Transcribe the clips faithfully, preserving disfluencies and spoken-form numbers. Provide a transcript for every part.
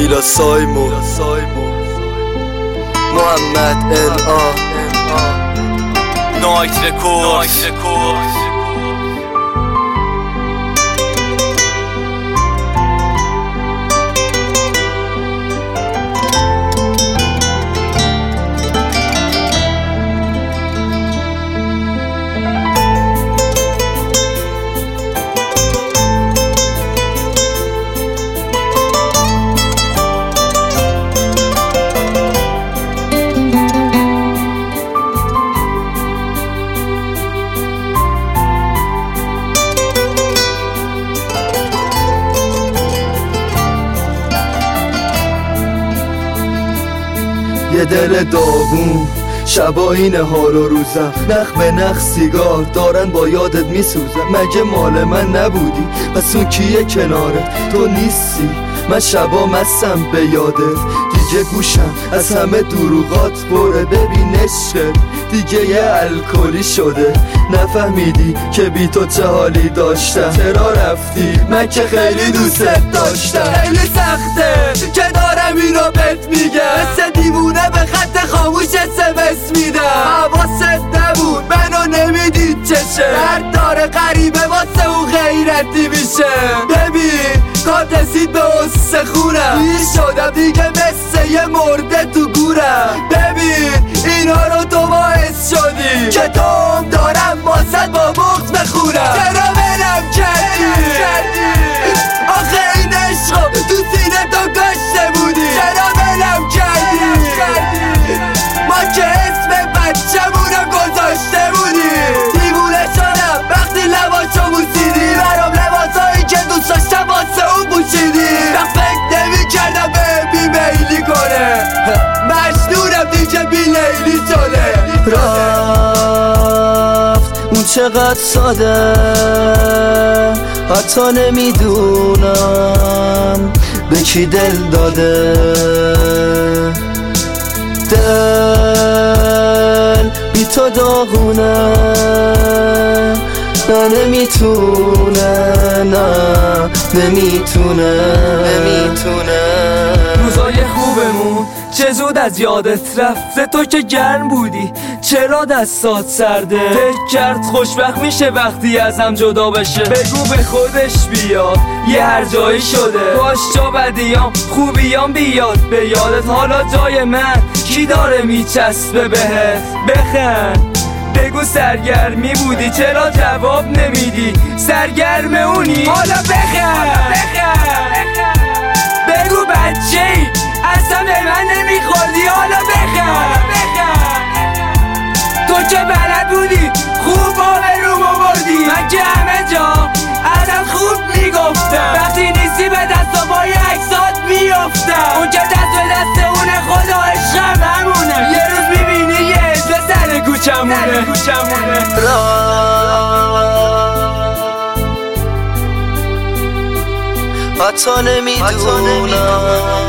میلا سایمو محمد ال آ نایت رکورد. یه دل داغون شبا اینه حال و روزم، نخ به نخ سیگار دارن با یادت میسوزم. مگه مال من نبودی پس اون کیه کنارت؟ تو نیستی من شبا مستم به یادت. دیگه گوشم از همه دروغات بره، ببین عشقت دیگه یه الکلی شده. نفهمیدی که بی تو چه حالی داشتم؟ چرا رفتی؟ من که خیلی دوستت داشتم. خیلی سخته که دارم اینو بهت میگم، مثل دیوونه به خط خاموش اسمس میدم. حواست نبود منو نمیدید چشه، درد داره غریبه واسه اون غیرتی میشه. ببین کار رسید به قصه خونم، دیر شدم دیگه مثل یه مرده تو گورم. ببین اینا رو تو باعث شدی که توم دارم واسد با مخت بخونم. چرا ولم کردی؟ آخه این عشقو تو سینه تو کشته بودی. چرا ولم کردی؟ ما که اسم بچه‌مونو گذاشته بودی. دیوونه شدم وقتی لباشو بوسیدی، برام لباسایی که دوست داشتم واسه اون پوشیدی. و فکر نمی کردم به بی میلی کنه، مجنونم دیگه بی لیلی شده. رفت اون چقدر ساده، حتی نمیدونم به کی دل داده. دل بی تو داغونه، نه نمیتونه، نه نمیتونه نمیتونه روزای خوبمون چه زود از یادت رفته. تو که گرم بودی چرا دستات سرده؟ فکر کرد خوشبخت میشه وقتی ازم جدا بشه. بگو به خودش بیاد یه هر جایی شده، باش جا بدیام خوبیام بیاد به یادت. حالا جای من کی داره میچسبه بهت؟ بخند بگو سرگرمی بودی چرا جواب نمیدی؟ سرگرم اونی حالا بخند بگو بچه ای اصلا به من نمیخوردی. حالا بخند تو که بلد بودی خوب آبرومو بردی. من که همه جا ازت خوب میگفتم، وقتی نیستی به دست و پای عکسات میافتم. اون که دست به دست اونه خدا عشقم همونه. یه روز میبینی یه عجله سر کوچمونه. حتی نمیدونم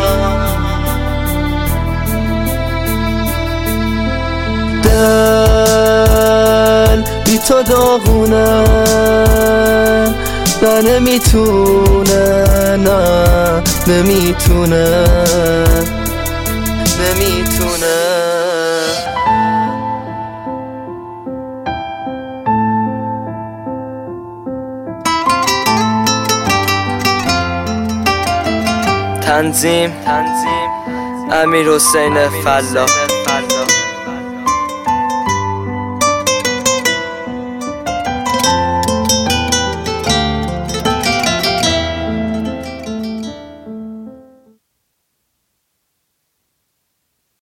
دل بی تو داغونه، نه نمیتونه، نه نمیتونه نمیتونه تنظیم امیر حسین فلاح.